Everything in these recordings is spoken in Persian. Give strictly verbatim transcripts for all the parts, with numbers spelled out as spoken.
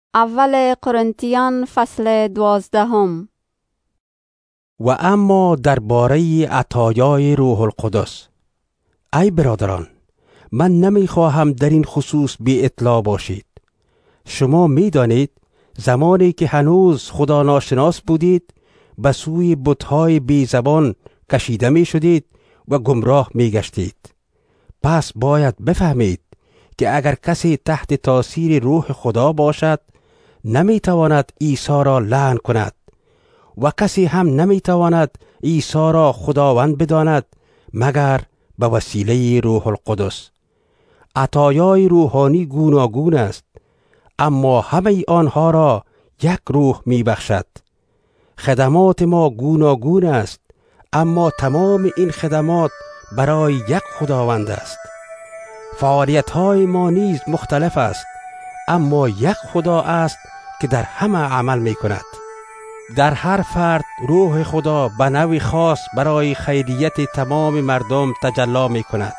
اول قرنتیان فصل دوازدهم. و اما درباره عطایای روح القدس، ای برادران، من نمیخواهم در این خصوص بی اطلاع باشید. شما میدانید زمانی که هنوز خدا ناشناس بودید به سوی بت‌های بی زبان کشیده می شدید و گمراه می گشتید. پس باید بفهمید که اگر کسی تحت تاثیر روح خدا باشد نمی تواند عیسی را لعن کند و کسی هم نمی تواند عیسی را خداوند بداند مگر به وسیله روح القدس. عطایای روحانی گوناگون است، اما همه آنها را یک روح می بخشد. خدمات ما گوناگون است، اما تمام این خدمات برای یک خداوند است. فعالیت های ما نیز مختلف است، اما یک خدا است که در همه عمل می کند. در هر فرد روح خدا به نوع خاص برای خیریت تمام مردم تجلی می کند.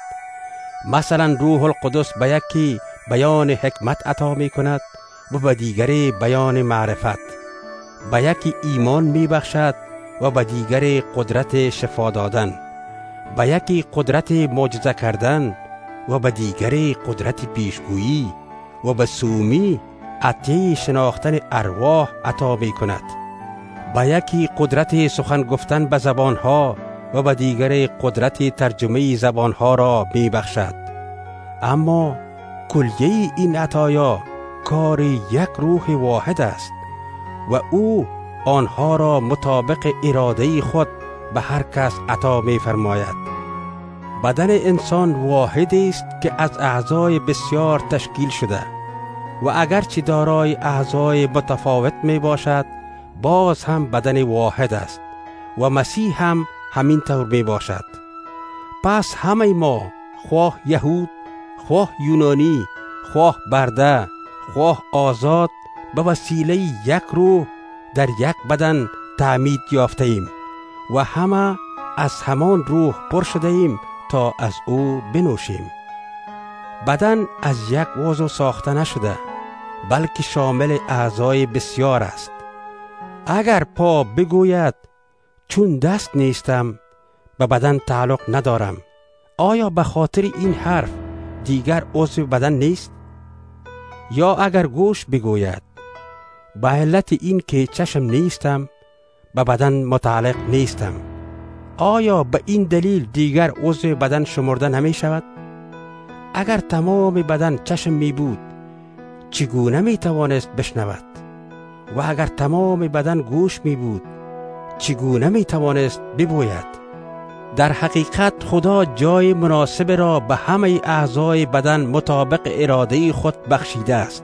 مثلا روح القدس به یکی بیان حکمت عطا می کند و به دیگری بیان معرفت، به یکی ایمان می بخشد و به دیگری قدرت شفا دادن، به یکی قدرت معجزه کردن و به دیگری قدرت پیشگویی و به سومی عطیه شناختن ارواح عطا می کند، به یکی قدرت سخن گفتن به زبانها و به دیگری قدرت ترجمه زبانها را می بخشد. اما کلیه این عطایا کار یک روح واحد است و او آنها را مطابق اراده خود به هر کس عطا می فرماید. بدن انسان واحدی است که از اعضای بسیار تشکیل شده و اگرچه دارای اعضای متفاوت می باشد باز هم بدن واحد است و مسیح هم همین طور می باشد. پس همه ما، خواه یهود، خواه یونانی، خواه برده، خواه آزاد، به وسیله یک روح در یک بدن تعمید یافته ایم و همه از همان روح پر شده ایم تا از او بنوشیم. بدن از یک عضو ساخته نشده بلکه شامل اعضای بسیار است. اگر پا بگوید چون دست نیستم به بدن تعلق ندارم، آیا به خاطر این حرف دیگر عضو بدن نیست؟ یا اگر گوش بگوید به علت این که چشم نیستم به بدن متعلق نیستم، آیا به این دلیل دیگر عضو بدن شمرده نمی شود؟ اگر تمام بدن چشم می بود چگونه می توانست بشنود؟ و اگر تمام بدن گوش می بود چگونه می توانست ببوید؟ در حقیقت خدا جای مناسب را به همه اعضای بدن مطابق اراده خود بخشیده است.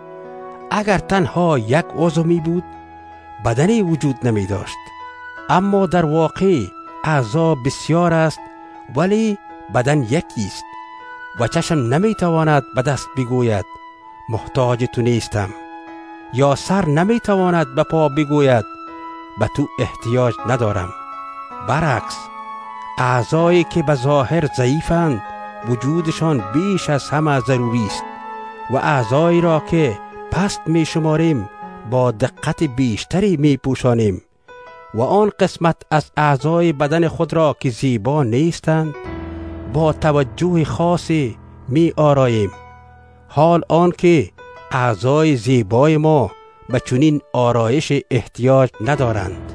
اگر تنها یک عضو می بود بدنی وجود نمی داشت، اما در واقع اعضا بسیار است ولی بدن یکی است و چشم نمی تواند به دست بگوید محتاج تو نیستم، یا سر نمی تواند به پا بگوید به تو احتیاج ندارم. برعکس، اعضایی که به ظاهر ضعیفند وجودشان بیش از همه ضروری است و اعضایی را که پست می شماریم با دقت بیشتری می پوشانیم و آن قسمت از اعضای بدن خود را که زیبا نیستند با توجه خاصی می آراییم، حال آن که اعضای زیبای ما به چنین آرایش احتیاج ندارند.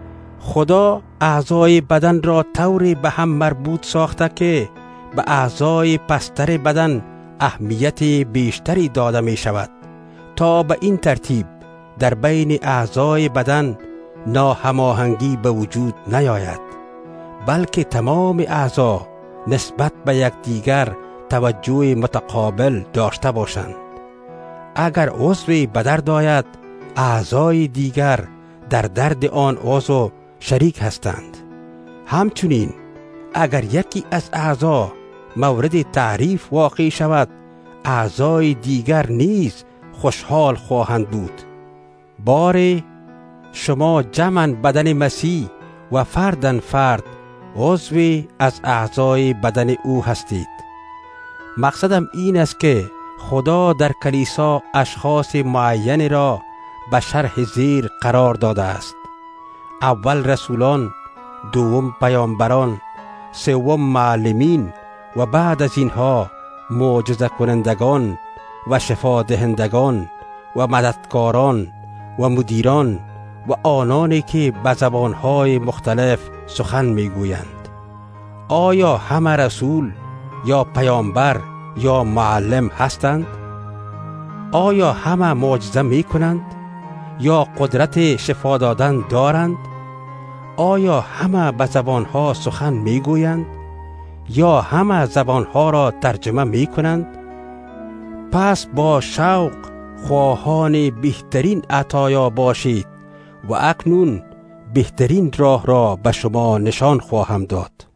خدا اعضای بدن را طوری به هم مربوط ساخته که به اعضای پستر بدن اهمیت بیشتری داده می شود تا به این ترتیب در بین اعضای بدن ناهماهنگی به وجود نیاید، بلکه تمام اعضا نسبت به یکدیگر توجه متقابل داشته باشند. اگر عضوی به درد آید اعضای دیگر در درد آن عضو شریک هستند. همچنین اگر یکی از اعضا مورد تعریف واقع شود اعضای دیگر نیز خوشحال خواهند بود. باری شما جمعاً بدن مسیح و فرداً فرد عضوی از اعضای بدن او هستید. مقصدم این است که خدا در کلیسا اشخاص معینی را به شرح زیر قرار داده است: اول رسولان، دوم پیامبران، سوم معلمین و بعد از اینها معجزه کنندگان و شفا دهندگان و مددکاران و مدیران و آنانی که به زبانهای مختلف سخن میگویند. آیا همه رسول یا پیامبر یا معلم هستند؟ آیا همه معجزه می کنند یا قدرت شفا دادن دارند؟ آیا همه به زبانها سخن می گویند یا همه زبانها را ترجمه می کنند؟ پس با شوق خواهان بهترین عطایا باشید و اکنون بهترین راه را به شما نشان خواهم داد.